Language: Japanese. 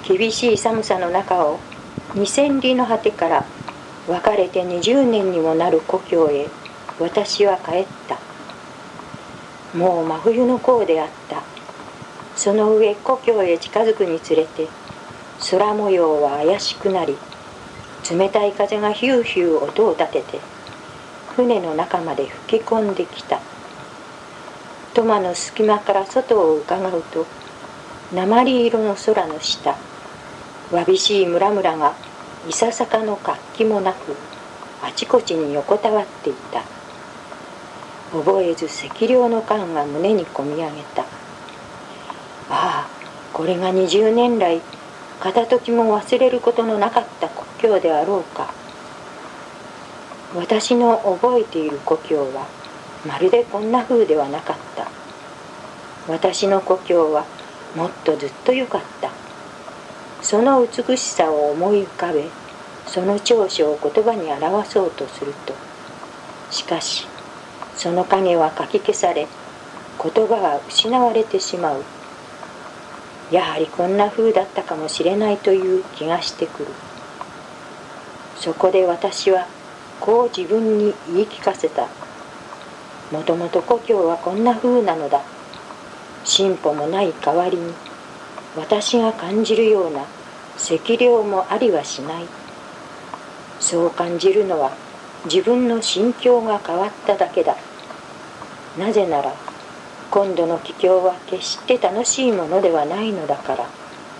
厳しい寒さの中を2000里の果てから別れて20年にもなる故郷へ私は帰った。もう真冬の頃であった。その上故郷へ近づくにつれて空模様は怪しくなり、冷たい風がヒューヒュー音を立てて船の中まで吹き込んできた。トマの隙間から外をうかがうと、鉛色の空の下、わびしい村々がいささかの活気もなくあちこちに横たわっていた。覚えず赤涼の感が胸にこみ上げた。ああ、これが20年来片時も忘れることのなかった故郷であろうか。私の覚えている故郷はまるでこんな風ではなかった。私の故郷はもっとずっと良かった。その美しさを思い浮かべ、その長所を言葉に表そうとすると、しかしその影はかき消され、言葉は失われてしまう。やはりこんな風だったかもしれないという気がしてくる。そこで私はこう自分に言い聞かせた。もともと故郷はこんな風なのだ。進歩もない代わりに私が感じるような赤涼もありはしない。そう感じるのは自分の心境が変わっただけだ。なぜなら今度の帰郷は決して楽しいものではないのだから。